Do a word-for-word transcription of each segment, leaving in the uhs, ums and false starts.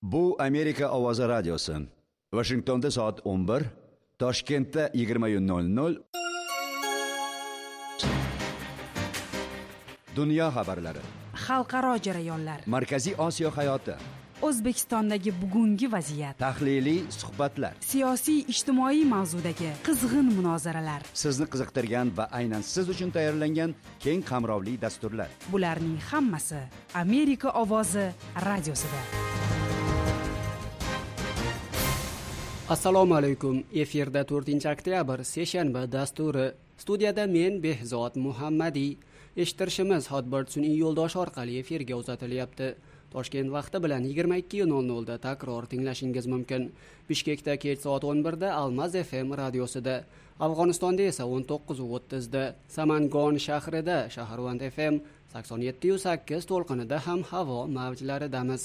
Bu Amerika ovozi radiosi. Washingtonda soat o'n bir, Toshkentda yigirma nol nol. Dunyo xabarlari. Xalqaro jarayonlar. Markaziy Osiyo hayoti. O'zbekistondagi bugungi vaziyat. Tahliliy suhbatlar. Siyosiy ijtimoiy mavzudagi qizg'in munozaralar. Sizni qiziqtirgan va aynan siz uchun tayyorlangan keng qamrovli dasturlar. Bularning hammasi Amerika ovozi radiosida. Assalomu alaykum. Efirda to'rtinchi oktyabr seshanba dasturi. Studiyada men Behzod Muhammadiy. Eshittirishimiz Hotbird sun'iy yo'ldosh orqali efirga uzatilyapti. Toshkent vaqti bilan yigirma ikki nol nol da takror tinglashingiz mumkin. Bishkekda kech soat o'n bir da Almaz F M radiosida, Afg'onistonda esa o'n to'qqiz o'ttiz da, Samangon shahrida Shaharvand F M sakson yetti sakkiz to'lqinida ham havo mavjlaridamiz.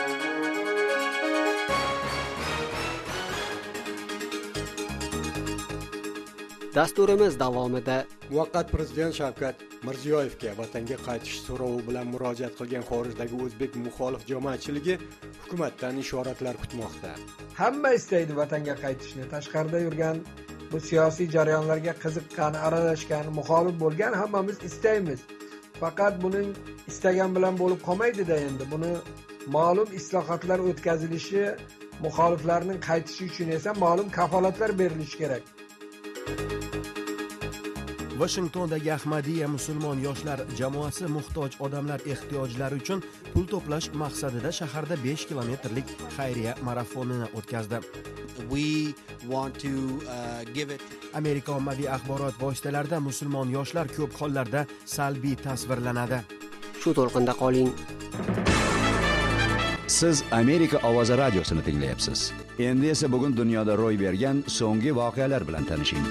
Dasturimiz davomida muvaqqat prezident Shavkat Mirziyoyevga vatanga qaytish so'rovi bilan murojaat qilgan xorijdagi o'zbek muxolif jamoatchiligi hukumatdan ishoratlar kutmoqda. Hamma istaydi vatanga qaytishni. Tashqarida yurgan bu siyosiy jarayonlarga qiziqqan, aralashgan, muxolif bo'lgan hammamiz istaymiz. Faqat buning istagan bilan bo'lib qolmaydi-da endi. Buni ma'lum islohotlar o'tkazilishi, muxoliflarning qaytishi uchun esa ma'lum kafolatlar berilishi kerak. Washingtondagi Ahmadiyya musulmon yoshlar jamoasi muhtoj odamlar ehtiyojlari uchun pul to'plash maqsadida shaharda besh kilometrlik xayriya marafonini o'tkazdi. We want to uh, give it Amerika ommaviy axborot vositalarida musulmon yoshlar ko'p hollarda salbiy tasvirlanadi. Shu to'lqinda qoling. Siz Amerika ovozi radiosini tinglayapsiz. Endi esa bugun dunyoda ro'y bergan so'nggi voqealar bilan tanishing.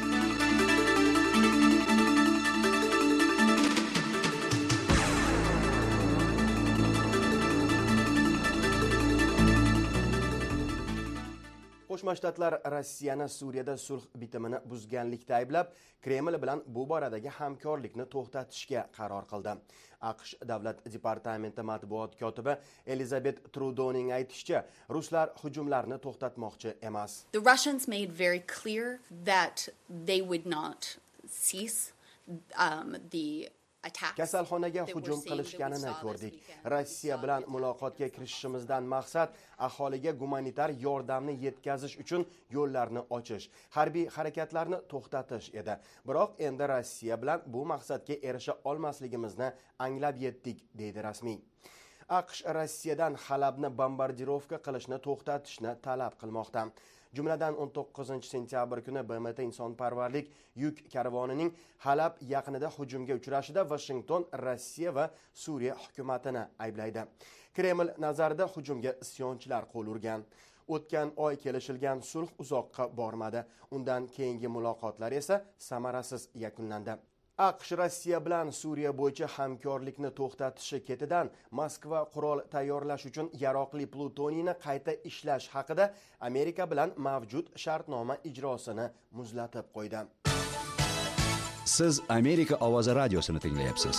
Qo'shma Shtatlar Rossiyani Suriyada sulh bitimini buzganlikda ayblab, Kreml bilan bu boradagi hamkorlikni to'xtatishga qaror qildi. AQSh Davlat departamenti matbuot kotibi Elizabeth Trudeau'ning aytishicha, ruslar hujumlarni to'xtatmoqchi emas. The Russians made very clear that they would not cease um, the Kasalxonaga hujum qilishganini ko'rdik. Rossiya bilan muloqotga kirishishimizdan maqsad aholiga gumanitar yordamni yetkazish uchun yo'llarni ochish, harbiy harakatlarni to'xtatish edi. Biroq endi Rossiya bilan bu maqsadga erisha olmasligimizni anglab yetdik, deydi rasmiy. AQSh Rossiyadan Halabni bombardirovka qilishni to'xtatishni talab qilmoqda. Jumladan o'n to'qqizinchi sentyabr kuni B M T insonparvarlik yuk karvonining Halab yaqinida hujumga uchrashida Washington Rossiya va Suriya hukumatini ayblaydi. Kreml nazarida hujumga isyonchilar qo'l urgan. O'tgan oy kelishilgan sulh uzoqqa bormadi. Undan keyingi muloqotlar esa samarasiz yakunlandi. AQSh Rossiya bilan Suriya bo'yicha hamkorlikni to'xtatishi ketidan Moskva qurol tayyorlash uchun yaroqli plutoniyni qayta ishlash haqida Amerika bilan mavjud shartnoma ijrosini muzlatib qo'ydi. Siz Amerika ovozi radiosini tinglayapsiz.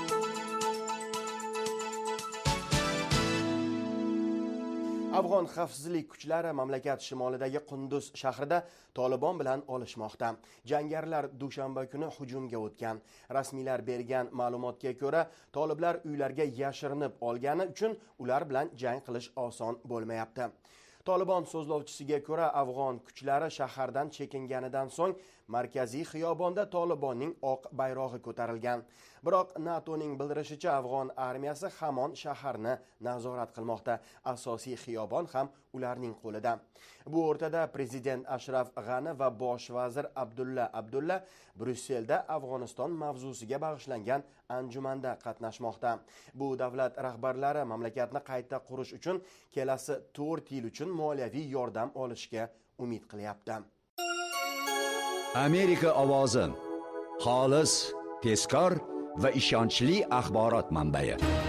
Afg'on xavfsizlik kuchlari mamlakat shimolidagi Qunduz shahrida Tolibon bilan olishmoqda. Jangarilar dushanba kuni hujumga o'tgan. Rasmiylar bergan ma'lumotga ko'ra, toliblar uylarga yashirinib olgani uchun ular bilan jang qilish oson bo'lmayapti. Tolibon so'zlovchisiga ko'ra, afg'on kuchlari shahardan chekinganidan so'ng markaziy xiyobonda Tolibonning oq bayrog'i ko'tarilgan. Biroq NATOning bildirishicha, afg'on armiyasi hamon shaharni nazorat qilmoqda. Asosiy xiyobon ham ularning qo'lida. Bu o'rtada prezident Ashraf G'ani va bosh vazir Abdulla Abdulla Bryusselda Afg'oniston mavzusiga bag'ishlangan anjumanda qatnashmoqda. Bu davlat rahbarlari mamlakatni qayta qurish uchun kelasi to'rt yil uchun moliyaviy yordam olishga umid qilyapti. Amerika ovozi. Xolis, tezkor va ishonchli axborot manbai.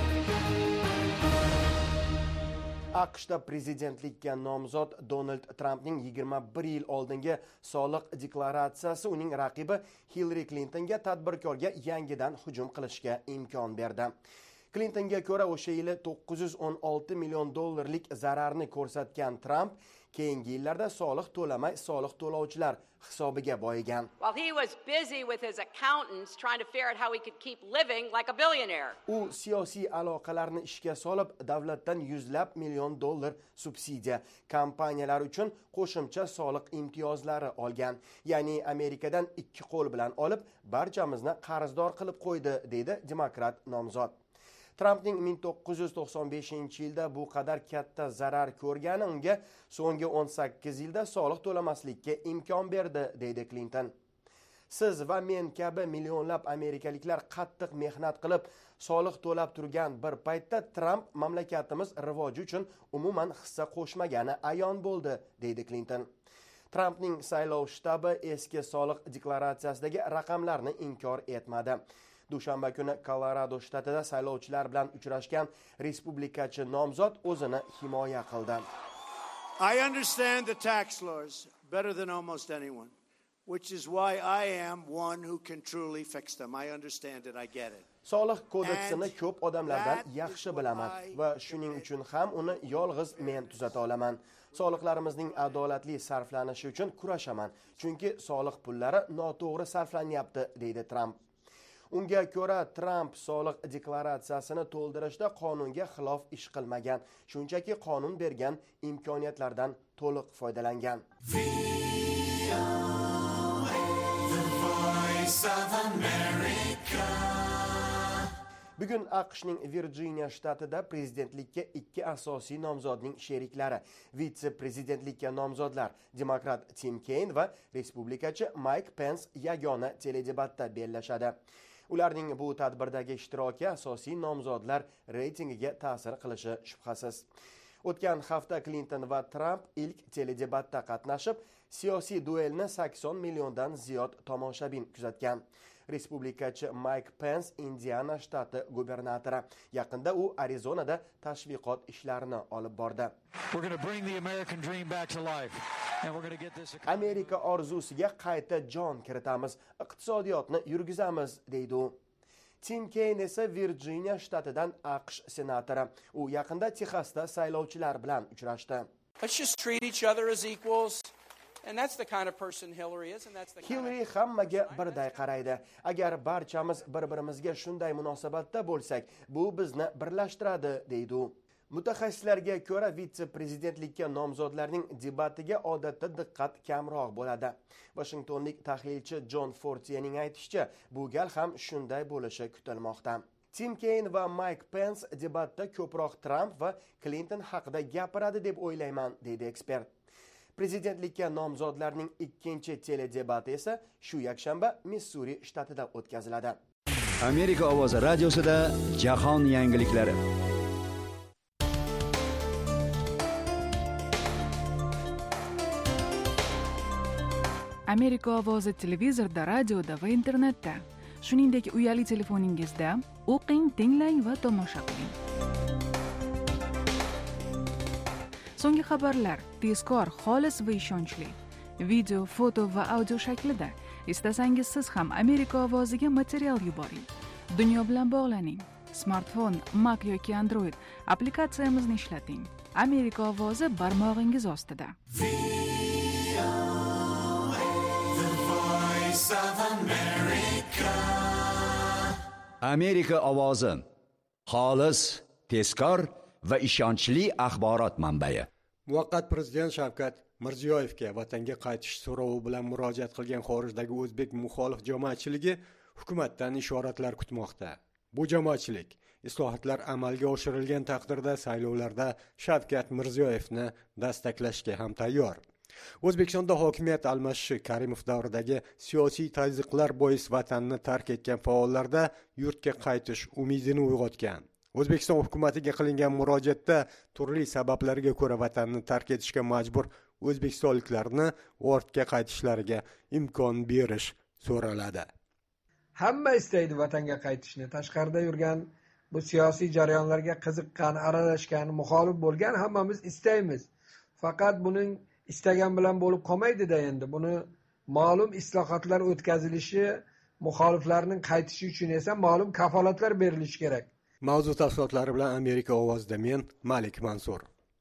AQShda prezidentlikka nomzod Donald Trampning yigirma bir yil oldingi soliq deklaratsiyasi uning raqibi Hillary Clintonga tadbirkorga yangidan hujum qilishga imkon berdi. Clintonga ko'ra o'sha yili to'qqiz yuz o'n olti million dollarlik zararni ko'rsatgan Trump keyingi yillarda soliq to'lamay soliq to'lovchilar hisobiga boyigan. While he was busy with his accountants trying to figure out how he could keep living like a billionaire. U siyosiy aloqalarni ishga solib, davlatdan yuzlab million dollar subsidiya, kompaniyalar uchun qo'shimcha soliq imtiyozlari olgan. Ya'ni Amerikadan ikki qo'l bilan olib, barchamizni qarzdor qilib qo'ydi, deydi demokrat nomzod. Trumpning ming to'qqiz yuz to'qson beshinchi yilda bu qadar katta zarar ko'rgani unga so'nggi o'n sakkiz yilda soliq to'lamaslikka imkon berdi, deydi Clinton. Siz va men kabi millionlab amerikaliklar qattiq mehnat qilib, soliq to'lab turgan bir paytda Trump mamlakatimiz rivoji uchun umuman hissa qo'shmagani ayon bo'ldi, deydi Clinton. Trumpning saylov shtabi eski soliq deklaratsiyasidagi raqamlarni inkor etmadi. Dushanba kuni Kolorado shtatida saylovchilar bilan uchrashgan respublikachi nomzod o'zini himoya qildi. I understand the tax laws better than almost anyone, which is why I am one who can truly fix them. I understand it, I get it. Soliq kodeksini ko'p odamlardan yaxshi bilaman va shuning uchun ham uni yolg'iz men tuzata olaman. Soliqlarimizning adolatli sarflanishi uchun kurashaman, chunki soliq pullari noto'g'ri sarflanyapti, deydi Trump. Unga ko'ra Trump soliq deklaratsiyasini to'ldirishda qonunga xilof ish qilmagan, shunchaki qonun bergan imkoniyatlardan to'liq foydalangan. Bugun AQShning Virginia shtatida prezidentlikka ikki asosiy nomzodning sheriklari, vitse-prezidentlikka nomzodlar demokrat Tim Kaine va respublikachi Mike Pence yagona teledebatda bellashadi. Ularning bu tadbirdagi ishtiroki asosiy nomzodlar reytingiga ta'sir qilishi shubhasiz. O'tgan hafta Clinton va Trump ilk teledebatda qatnashib, siyosiy duelni sakson milliondan ziyod tomoshabin kuzatgan. Respublikachi Mike Pence Indiana shtati gubernatori. Yaqinda u Arizonada tashviqot ishlarini olib bordi. Amerika orzusiga qayta jon kiritamiz, iqtisodiyotni yurgizamiz, deydi u. Tim Kaine esa Virginia shtatidan AQSh senatori. U yaqinda Texasda saylovchilar bilan uchrashdi. Let's just treat each other as equals. And that's the kind of person Hillary is, and that's the kind Hillary hammaga birday qaraydi. Agar barchamiz bir-birimizga shunday munosabatda bo'lsak, bu bizni birlashtiradi, deydi u. Mutaxassislarga ko'ra vitse-prezidentlikka nomzodlarning debatiga odatda diqqat kamroq bo'ladi. Washingtonlik tahlilchi John Fortierning aytishicha, bu gal ham shunday bo'lishi kutilmoqda. Tim Kaine va Mike Pence debatda ko'proq Trump va Clinton haqida gapiradi deb o'ylayman, deydi ekspert. Prezidentlikka nomzodlarning ikkinchi teledebati esa shu yakshanba Missuri shtatida o'tkaziladi. Amerika ovozi radiosida jahon yangiliklari. Amerika ovozi televizorda, radioda va internetda, shuningdek uyali telefoningizda o'qing, tinglang va tomosha qiling. So'nggi xabarlar tezkor, xolis va ishonchli. Video, foto va audio shaklida. Istasangiz siz ham Amerika ovoziga material yuboring. Dunyo bilan bog'laning. Smartfon, Mac yoki Android applikatsiyamizni ishlating. Amerika ovozi barmog'ingiz ostida. Amerika ovozi. Xolis, tezkor va ishonchli axborot manbai. Muvaqqat prezident Shavkat Mirziyoyevga vatanga qaytish so'rovi bilan murojaat qilgan xorijdagi o'zbek muxolif jamoatchiligi hukumatdan ishoratlar kutmoqda. Bu jamoatchilik islohotlar amalga oshirilgan taqdirda saylovlarda Shavkat Mirziyoyevni dastaklashga ham tayyor. O'zbekistonda hokimiyat almashishi Karimov davridagi siyosiy tazyiqlar bois vatanni tark etgan faollarda yurtga qaytish umidini uyg'otgan. O'zbekiston hukumatiga qilingan murojaatda turli sabablarga ko'ra vatanni tark etishga majbur o'zbekistonliklarni ortga qaytishlariga imkon berish so'raladi. Hamma istaydi vatanga qaytishni. Tashqarida yurgan bu siyosiy jarayonlarga qiziqqan, aralashgan, muxolif bo'lgan hammamiz istaymiz. Faqat buning istagan bilan bo'lib qolmaydi-da endi. Buni ma'lum islohotlar o'tkazilishi, muxoliflarning qaytishi uchun esa ma'lum kafolatlar berilishi kerak. Mavzu tafsilotlari bilan Amerika ovozida men Malik Mansur.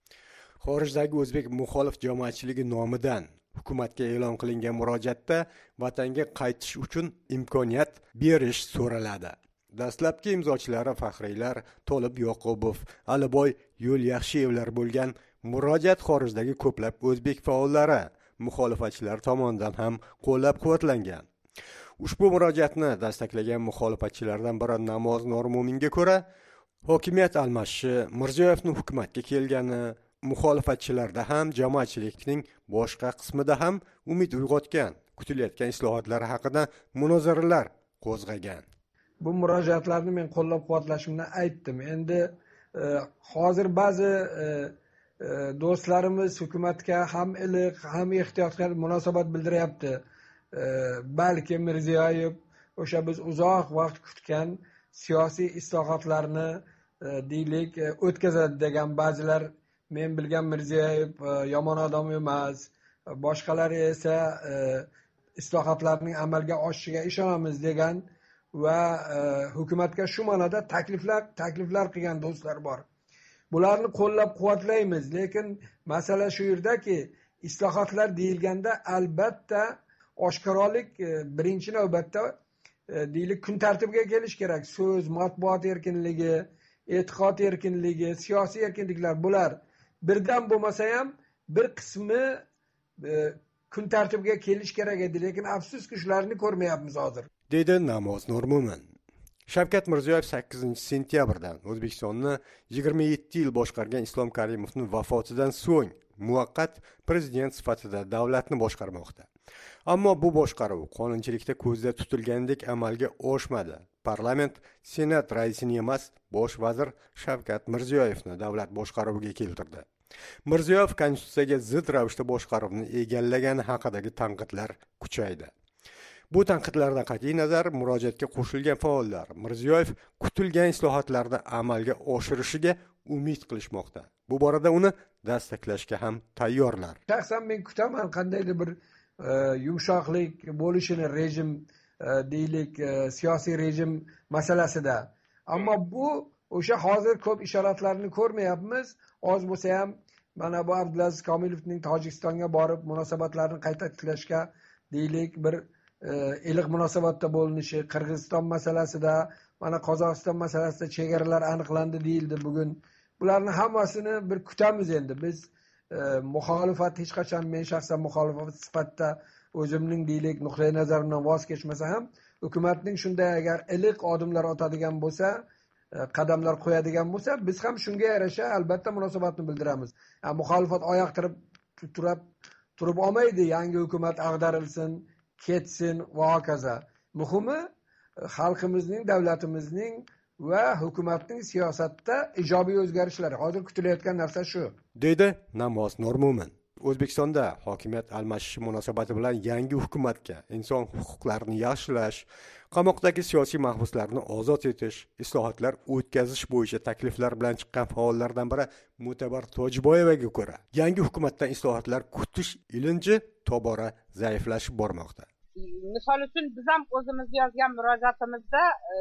Xorijdagi o'zbek muxolif jamoatchiligi nomidan hukumatga e'lon qilingan murojaatda vatanga qaytish uchun imkoniyat berish so'raladi. Dastlabki imzochilari faxriylar Tolib Yoqubov, Aliboy Yo'lyaxshiyevlar bo'lgan murojaat xorijdagi ko'plab o'zbek faollari, muxolifatchilar tomonidan ham qo'llab-quvvatlangan. Ushbu murojaatni dastaqlagan muxolifatchilardan biri Namoz Normuminga ko'ra, hokimiyat almashishi, Mirziyoyevning hukumatga kelgani muxolifatchilarda ham jamoatchilikning boshqa qismida ham umid uyg'otgan, kutilayotgan islohotlar haqida munozaralar qo'zg'agan. Bu murojaatlarni men qo'llab-quvvatlashimni aytdim. Endi e, hozir ba'zi e, e, do'stlarimiz hukumatga ham iliq, ham ehtiyotkor munosabat bildiryapti. E, balki Mirziyoyev o'sha biz uzoq vaqt kutgan siyosiy islohotlarni e, deylik e, o'tkazadi degan ba'zilar, men bilgan Mirziyoyev e, yomon odam emas, boshqalari esa e, islohotlarning amalga oshishiga ishonamiz degan va e, hukumatga shu ma'noda takliflar takliflar qilgan do'stlar bor. Bularni qo'llab-quvvatlaymiz, lekin masala shu yerdaki, islohotlar deyilganda albatta oshkoralik e, birinchi navbatda e, deylik kun tartibiga kelish kerak. So'z, matbuot erkinligi, e'tiqod erkinligi, siyosiy erkinliklar bular birdan bo'lmasa ham bir qismi e, kun tartibiga kelish kerak edi, lekin afsuski shularni ko'rmayapmiz hozir, dedi Namoz Nurmo'min. Shavkat Mirziyoyev sakkizinchi sentyabrdan O'zbekistonni yigirma yetti yil boshqargan Islom Karimovning vafotidan so'ng muvaqqat prezident sifatida davlatni boshqarmoqda. Ammo bu boshqaruv qonunchilikda ko'zda tutilgandek amalga oshmadi. Parlament Senat raisini emas, bosh vazir Shavkat Mirziyoyevni davlat boshqaruviga keltirdi. Mirziyoyev konstitutsiyaga zid ravishda boshqaruvni egallagani haqidagi tanqidlar kuchaydi. Bu tanqidlardan qat'iy nazar, murojaatga qo'shilgan faollar Mirziyoyev kutilgan islohotlarni amalga oshirishiga umid qilishmoqda. Bu borada uni dastaqlashga ham tayyorlar. Shaxsan men kutaman qandaydir bir e, yumshoqlik bo'lishini rejim e, deylik e, siyosiy rejim masalasida. Ammo bu o'sha hozir ko'p ishoratlarni ko'rmayapmiz. Oz bo'lsa ham mana bu Abdulaziz Komilovning Tojikistonga borib munosabatlarni qayta tiklashga deylik bir iliq munosabatda bo'linishi, Qirg'iziston masalasida, mana Qozog'iston masalasida chegaralar aniqlandi deyildi bugun. Bularni hammasini bir kutamiz endi. Biz e, muxolifat hech qachon, men shaxsan muxolifat sifatida o'zimning deylik nuqtai nazarimdan voz kechmasa ham, hukumatning shunday agar iliq odimlar otadigan bo'lsa, e, qadamlar qo'yadigan bo'lsa, biz ham shunga yarasha albatta munosabatni bildiramiz. Yani, muxolifat oyoq turib turib turib olmaydi, yangi hukumat ag'darilsin, ketsin va hokazo. Muhimi xalqimizning, davlatimizning va hukumatning siyosatda ijobiy o'zgarishlari. Hozir kutilayotgan narsa shu, dedi Namoz Nurmo'min. O'zbekistonda hokimiyat almashishi munosabati bilan yangi hukumatga inson huquqlarini yaxshilash, qamoqdagi siyosiy mahbuslarni ozod etish, islohotlar o'tkazish bo'yicha takliflar bilan chiqqan faollardan biri Mo'tabar Tojiboyevaga ko'ra, yangi hukumatdan islohotlar kutish ilinji tobora zaiflashib bormoqda. Misol uchun biz ham o'zimiz yozgan murojaatimizda e,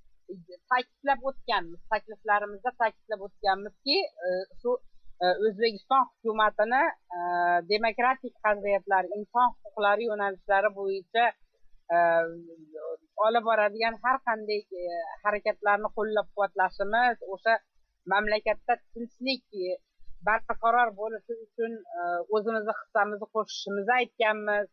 ta'kidlab o'tganmiz, takliflarimizda ta'kidlab o'tganmizki, shu e, O'zbekiston hukumatini e, demokratik qadriyatlar, inson huquqlari yo'nalishlari bo'yicha e, olib boradigan har qanday e, harakatlarni qo'llab-quvvatlashimiz, o'sha mamlakatda tinchlik barqaror bo'lishi uchun e, o'zimizni hissamizni qo'shishimizni aytganmiz.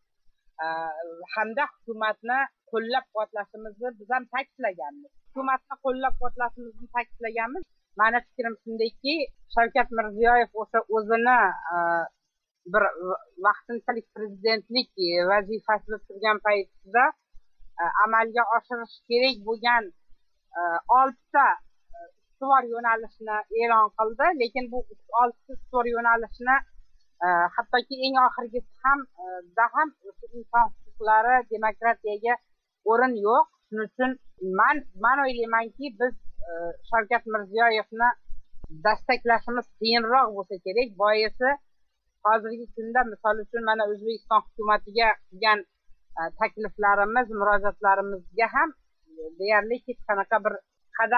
Hamda hukumatni qo'llab-quvvatlashimizni biz ham ta'kidlaganmiz. Hukumatni qo'llab-quvvatlashimizni ta'kidlaganmiz. Mani fikrim shundayki, Shavkat Mirziyoyev o'sha o'zini bir vaqtinchalik prezidentlik vazifasida turgan paytida amalga oshirish kerak bo'lgan oltita ustuvor yo'nalishni e'lon qildi, lekin bu oltita ustuvor yo'nalishni hattoki eng oxirgisi ham da ham inson huquqlari, demokratiyaga o'rin yo'q. Shuning uchun men men o'ylaymanki, biz Shavkat Mirziyoyevni dastaklashimiz qiyinroq bo'lsa kerak. Boisi hozirgi kunda misol uchun mana O'zbekiston hukumatiga qilgan takliflarimiz, murojaatlarimizga ham deyarli hech qanaqa bir qadam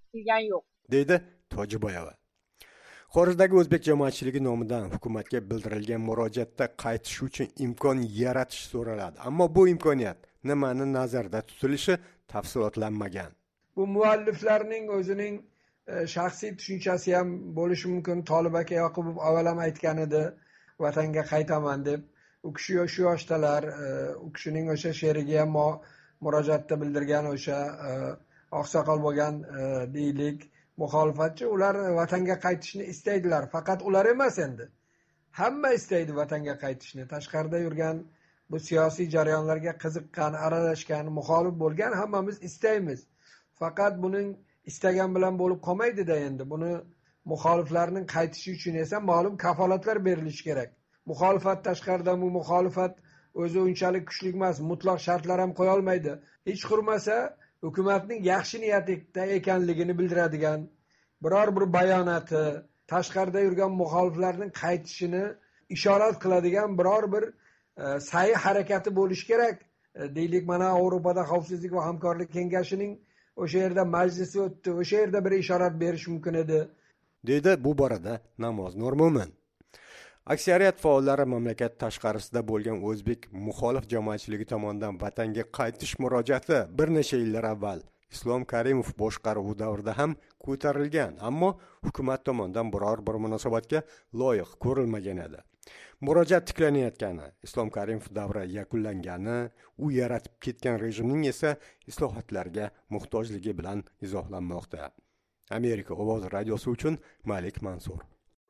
kelgani yo'q, deydi Tojiboyeva. Xorijdagi o'zbek jamoatchiligi nomidan hukumatga bildirilgan murojaatda qaytish uchun imkon yaratish so'raladi. Ammo bu imkoniyat nimani nazarda tutilishi tafsilotlanmagan. Bu mualliflarning o'zining shaxsiy tushunchasi ham bo'lishi mumkin. Tolib aka Yoqubov avval ham aytgan edi, vatanga qaytaman deb. U kishi shu yoshdalar, u kishining o'sha sherigi ham murojaatda bildirgan o'sha oqsoqol bo'lgan deylik muxolifatchi, ular vatanga qaytishni istaydilar. Faqat ular emas endi. Hamma istaydi vatanga qaytishni. Tashqarida yurgan bu siyosiy jarayonlarga qiziqqan, aralashgan, muxolif bo'lgan hammamiz istaymiz. Faqat buning istagan bilan bo'lib qolmaydi-da endi. Buni muxoliflarning qaytishi uchun esa ma'lum kafolatlar berilishi kerak. Muxolifat tashqarida bu muxolifat o'zi unchalik kuchli emas, mutlaq shartlar ham qo'ya olmaydi. Hech qurmasa hukumatning yaxshi niyatida ekanligini bildiradigan biror bir bayonoti, tashqarida yurgan muxoliflarning qaytishini ishorat qiladigan biror bir e, sa'y harakati bo'lishi kerak. E, deylik, mana Yevropada xavfsizlik va hamkorlik kengashining o'sha yerda majlisi o'tdi. O'sha yerda bir ishorat berish mumkin edi. Deydi bu borada Namoz Nurmo'min. Aksariyat faollari mamlakat tashqarisida bo'lgan o'zbek muxolif jamoatchiligi tomonidan vatanga qaytish murojaati bir necha yillar avval Islom Karimov boshqaruvi davrida ham ko'tarilgan, ammo hukumat tomonidan biror bir munosabatga loyiq ko'rilmagan edi. Murojaat tiklanayotgani, Islom Karimov davri yakunlangani, u yaratib ketgan rejimning esa islohotlarga muhtojligi bilan izohlanmoqda. Amerika ovozi radiosi uchun Malik Mansur.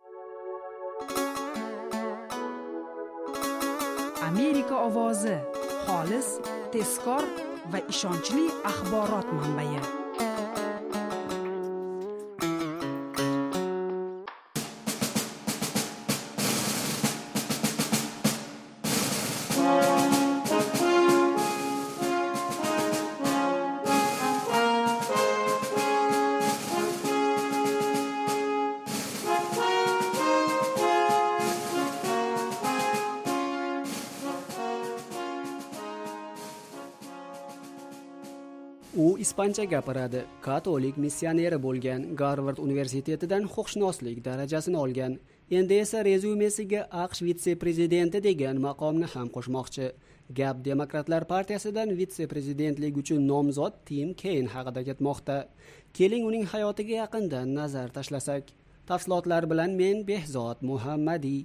Amerika ovozi, xolis, tezkor va ishonchli axborot manbai. U ispancha gapiradi, katolik missioneri bo'lgan, Garvard universitetidan huquqshunoslik darajasini olgan. Endi esa rezyumesiga AQSh vitse-prezidenti degan maqomni ham qo'shmoqchi. Gap Demokratlar partiyasidan vitse-prezidentlik uchun nomzod Tim Kaine haqida ketmoqda. Keling uning hayotiga yaqindan nazar tashlasak. Tafsilotlar bilan men Behzod Muhammadiy.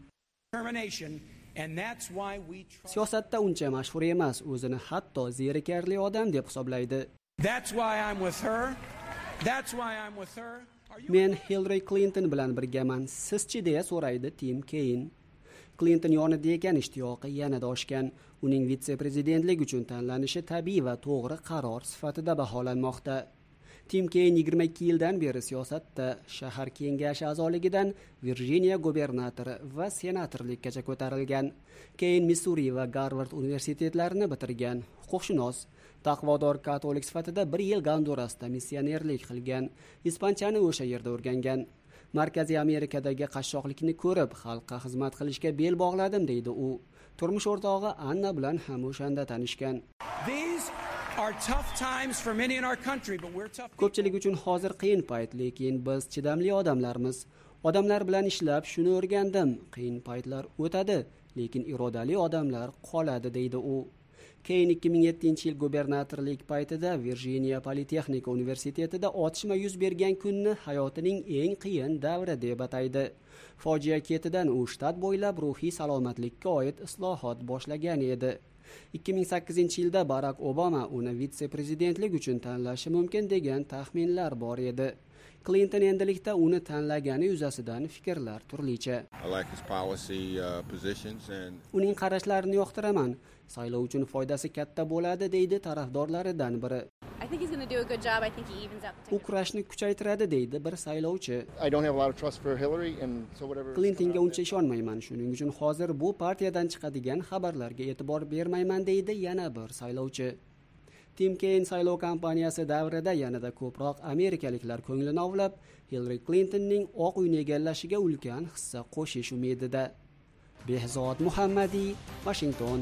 Siyosatda uncha mashhur emas, o'zini hatto zerikarli odam deb hisoblaydi. That's why I'm with her. That's why I'm with her. Men Hillary Clinton bilan birgaman. Sizchi deya so'raydi Tim Kaine. Clinton yonida ekan ishtiyoqi yanada oshgan. Uning vitse-prezidentlik uchun tanlanishi tabiiy va to'g'ri qaror sifatida baholanmoqda. Tim Kaine yigirma ikki yildan beri siyosatda, shahar kengashi a'zoligidan Virjiniya gubernatori va senatorlikkacha ko'tarilgan. Kaine Missuri va Garvard universitetlarini bitirgan, huquqshunos. Taqvodor katolik sifatida bir yil Gondurasda missionerlik qilgan, ispanchani o'sha yerda o'rgangan. Markaziy Amerikadagi qashshoqlikni ko'rib, xalqqa xizmat qilishga bel bog'ladim deydi u. Turmush o'rtog'i Anna bilan ham o'shanda tanishgan. Ko'pchilik uchun hozir qiyin payt, lekin biz chidamli odamlarmiz. Odamlar bilan ishlab shuni o'rgandim. Qiyin paytlar o'tadi, lekin irodali odamlar qoladi deydi u. Keyin ikki ming yettinchi yil gubernatorlik paytida Virjiniya Politexnika universitetida otishma yuz bergan kunni hayotining eng qiyin davri deb ataydi. Fojia ketidan u shtat bo'ylab ruhiy salomatlikka oid islohot boshlagan edi. ikki ming sakkizinchi yilda Barack Obama uni vitse-prezidentlik uchun tanlashi mumkin degan taxminlar bor edi. Clinton endilikda uni tanlagani yuzasidan fikrlar turlicha. Uning qarashlarini yoqtiraman. Saylov uchun foydasi katta bo'ladi deydi tarafdorlaridan biri. U kurashni kuchaytiradi deydi bir saylovchi. Clintonga uncha ishonmayman, shuning uchun hozir bu partiyadan chiqadigan xabarlarga e'tibor bermayman deydi yana bir saylovchi. Tim Kaine saylov kampaniyasi davrida yanada ko'proq amerikaliklar ko'nglini ovlab, Hillary Clintonning Oq uyni egallashiga ulkan hissa qo'shish umidida. Behzod Muhammadiy, Washington.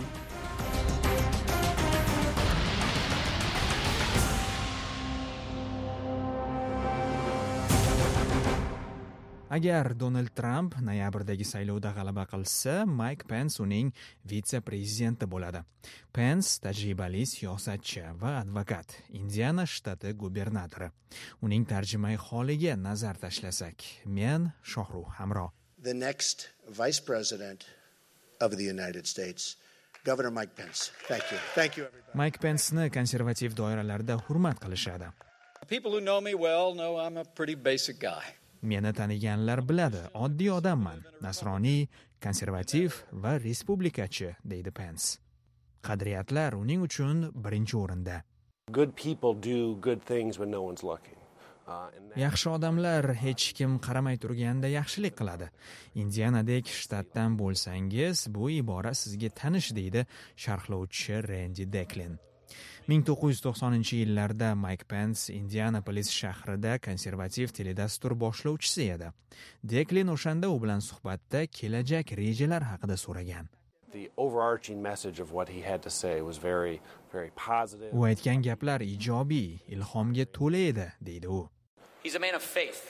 Agar Donald Trump noyabrdagi saylovda g'alaba qilsa, Mike Pence uning vitse-prezidenti bo'ladi. Pence tajribali siyosatchi va advokat, Indiana shtati gubernatori. Uning tarjimai holiga nazar tashlasak, men Shohruh Hamro. The next vice president of the United States, Governor Mike Pence. Thank you. Thank you everybody. Mike Pence'ni konservativ doiralarda hurmat qilishadi. People who know me well know I'm a pretty basic guy. Meni taniganlar biladi, oddiy odamman, nasroniy, konservativ va respublikachi, deydi Pence. Qadriyatlar uning uchun birinchi o'rinda. Good people do good things when no one's looking. Yaxshi odamlar hech kim qaramay turganda yaxshilik qiladi. Indianadek shtatdan bo'lsangiz, bu ibora sizga tanish, deydi sharhlovchi Randy Declan. ming to'qqiz yuz to'qsoninchi yillarda Mike Pence Indianapolis shahrida konservativ teledastur boshlovchisi edi. Declan o'shanda u bilan suhbatda kelajak rejalar haqida so'ragan. The overarching message of what he had to say was very very positive. U aytgan gaplar ijobiy, ilhomga to'la edi, deydi u. He's a man of faith.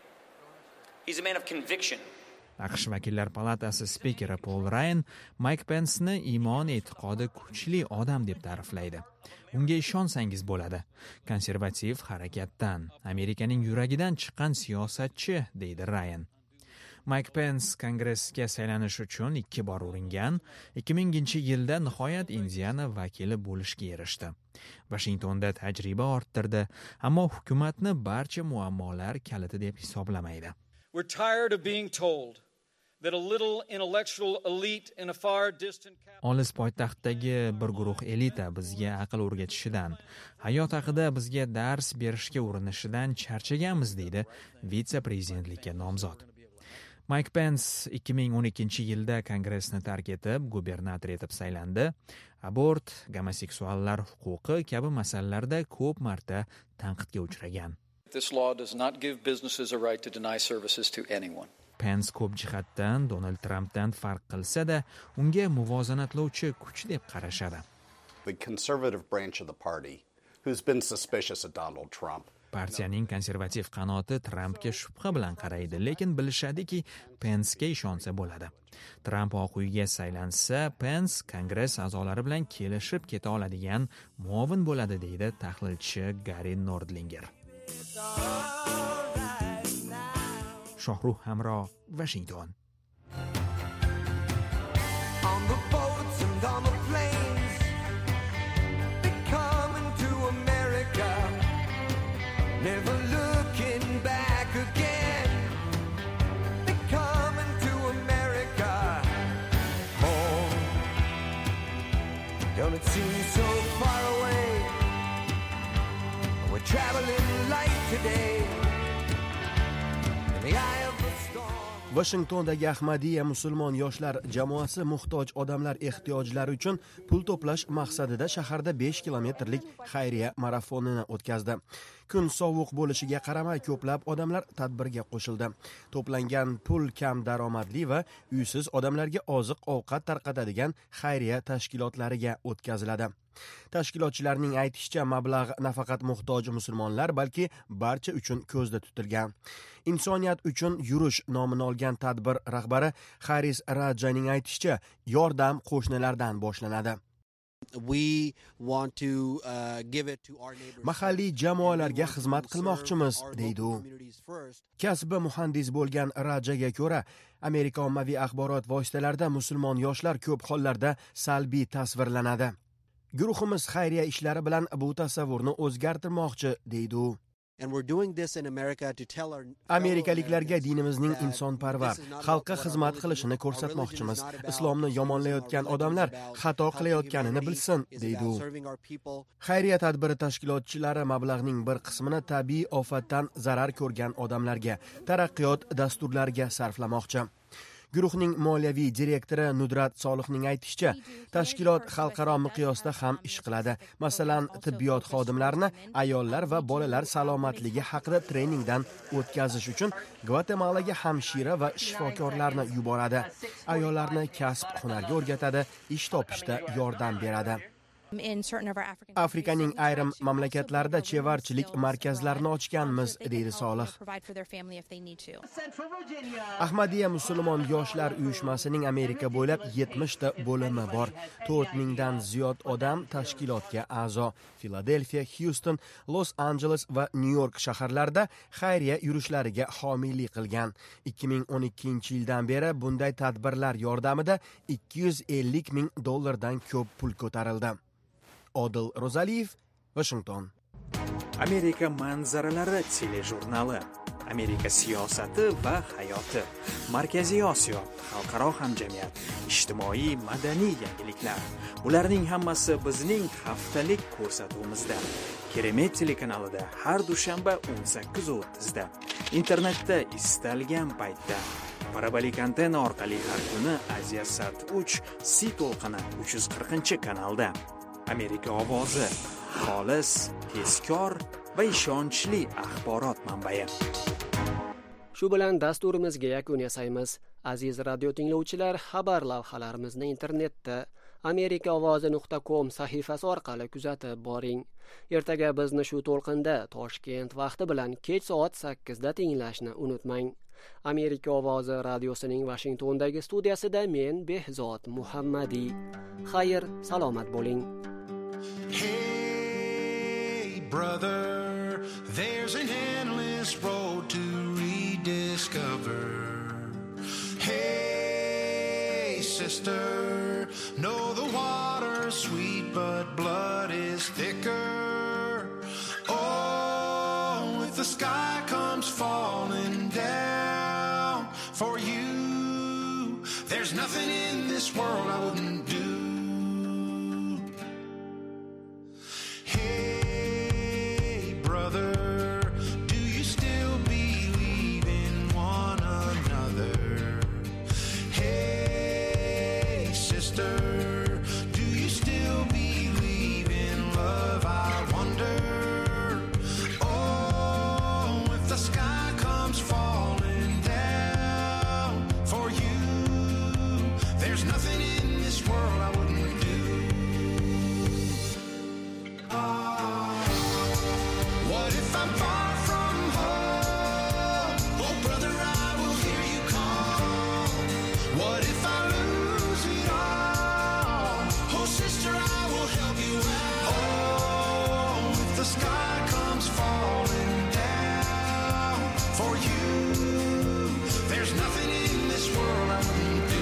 He's a man of conviction. AQSh Vakillar palatasi spikeri Paul Ryan Mike Pence'ni iymon e'tiqodi kuchli odam deb ta'riflaydi. Unga ishonsangiz bo'ladi. Konservativ harakatdan, Amerikaning yuragidan chiqqan siyosatchi, deydi Ryan. Mike Pence kongressga saylanish uchun ikki bor uringan, ikki minginchi yilda nihoyat Indiana vakili bo'lishga erishdi. Washingtonda tajriba orttirdi, ammo hukumatni barcha muammolar kaliti deb hisoblamaydi. We're tired of being told that a little intellectual elite in a far distant Olis poytaxtdagi bir guruh elita bizga aql o'rgatishidan, hayot haqida bizga dars berishga urinishidan charchaganmiz, deydi vitse-prezidentlikka nomzod. Mike Pence ikki ming o'n ikkinchi yilda kongressni tark etib, gubernator etib saylandi. Abort, gomoseksuallar huquqi kabi masalalarda ko'p marta tanqidga uchragan. This law does not give businesses a right to deny services to anyone. Pence ko'p jihatdan Donald Trumpdan farq qilsa-da, unga muvozanatlovchi kuch deb qarashadi. The conservative branch of the party, who's been suspicious of Donald Trump. Partiyaning konservativ qanoti Trumpga shubha bilan qaraydi, lekin bilishadiki, Pence'ga ishonsa bo'ladi. Trump Oq uyga saylansa, Pence kongress a'zolari bilan kelishib keta oladigan muovin bo'ladi, deydi tahlilchi Gary Nordlinger. Shohruh Hamro, Washington. On the boats and on the planes, they're coming to America, never looking back again. They're coming to America, home. Don't it seem so far away? We're traveling light today. Washingtondagi Ahmadiyya musulmon yoshlar jamoasi muhtoj odamlar ehtiyojlari uchun pul to'plash maqsadida shaharda besh kilometrlik xayriya marafonini o'tkazdi. Kun sovuq bo'lishiga qaramay ko'plab odamlar tadbirga qo'shildi. To'plangan pul kam daromadli va uysiz odamlarga oziq-ovqat tarqatadigan xayriya tashkilotlariga o'tkaziladi. Tashkilotchilarning aytishicha, mablag' nafaqat muhtoj musulmonlar, balki barcha uchun ko'zda tutilgan. Insoniyat uchun yurish nomini olgan tadbir rahbari Haris Rajaning aytishicha, yordam qo'shnilardan boshlanadi. We want to uh, give it to our neighbors. Mahalliy jamoalarga xizmat qilmoqchimiz, deydi u. Kasbi muhandis bo'lgan Rajaga ko'ra, Amerika ommaviy axborot vositalarida musulmon yoshlar ko'p hollarda salbiy tasvirlanadi. Guruhimiz xayriya ishlari bilan bu tasavvurni o'zgartirmoqchi, deydi u. And we're doing this in America to tell our Amerikaliklarga dinimizning insonparvar, xalqqa xizmat qilishini ko'rsatmoqchimiz. Islomni yomonlayotgan odamlar xato qilayotganini bilsin, deydi u. Xayriya tadbiri tashkilotchilari mablag'ning bir qismini tabiiy ofatdan zarar ko'rgan odamlarga, taraqqiyot dasturlariga sarflamoqchi. Guruhning moliyaviy direktori Nudrat Solihning aytishicha, tashkilot xalqaro miqyosda ham ish qiladi. Masalan, tibbiyot xodimlarini ayollar va bolalar salomatligi haqida treningdan o'tkazish uchun Gvatemalaga hamshira va shifokorlarni yuboradi. Ayollarni kasb hunarga o'rgatadi, ish topishda yordam beradi. Afrikaning ayrim mamlakatlarida chevarchilik markazlarini ochganmiz, deydi Solih. Ahmadiyya musulmon yoshlar uyushmasining Amerika bo'ylab yetmishta bo'limi bor. to'rt mingdan ziyod odam tashkilotga a'zo. Filadelfiya, Houston, Los Angeles va Nyu-York shaharlarida xayriya yurishlariga homiylik qilgan. ikki ming o'n ikkinchi yildan beri bunday tadbirlar yordamida ikki yuz ellik ming dollardan ko'p pul ko'tarildi. Odil Rozaliyev, Washington. Amerika manzaralari telejurnali. Amerika siyosati va hayoti. Markaziy Osiyo, xalqaro hamjamiyat, ijtimoiy madaniy yangiliklar. Bularning hammasi bizning haftalik ko'rsatuvimizda. Keremet telekanalida har dushanba o'n sakkiz o'ttiz da. Internetda istalgan paytda. Parabolik antenna orqali har kuni Aziyasat uch C to'lqini uch yuz qirqinchi kanalda. Amerika ovozi, xolis, tezkor va ishonchli axborot manbai. Shu bilan dasturimizga yakun yasaymiz. Aziz radio tinglovchilar, xabar lavhalarimizni internetda amerika ovozi nuqta com sahifasi orqali kuzatib boring. Ertaga bizni shu to'lqinda Toshkent vaqti bilan kech soat sakkizda tinglashni unutmang. Amerika ovozi radiosining Washingtondagi studiyasida men Behzod Muhammadiy. Xayr, salomat bo'ling. Hey brother, there's an endless road to rediscover. Hey sister, know the water's sweet but blood is thicker. Oh, if the sky comes falling down for you, there's nothing in this world I wouldn't do. Hey brother, do you still believe in one another? Hey sister, do you still believe in love? I wonder. Oh, if the sky comes falling down for you, there's nothing in this world I wouldn't do. What if I'm far from home? Oh brother, I will hear you call. What if I lose it all? Oh sister, I will help you out. Oh, if the sky comes falling down for you, there's nothing in this world I wouldn't do.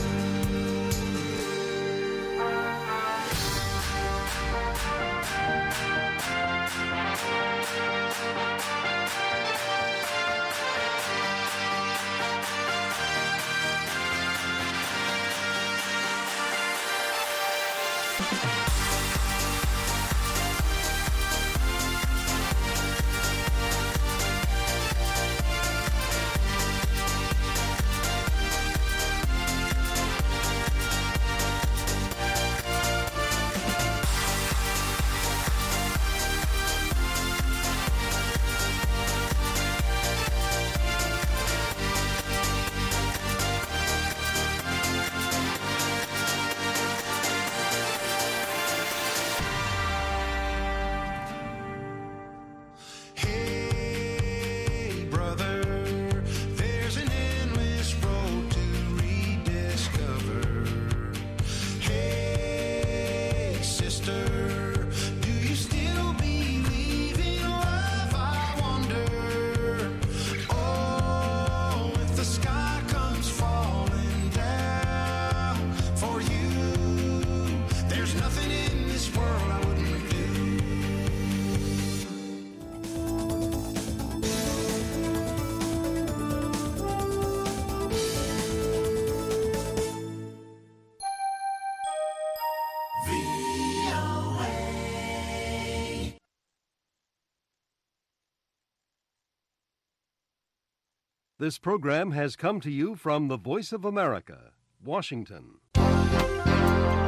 This program has come to you from the Voice of America, Washington.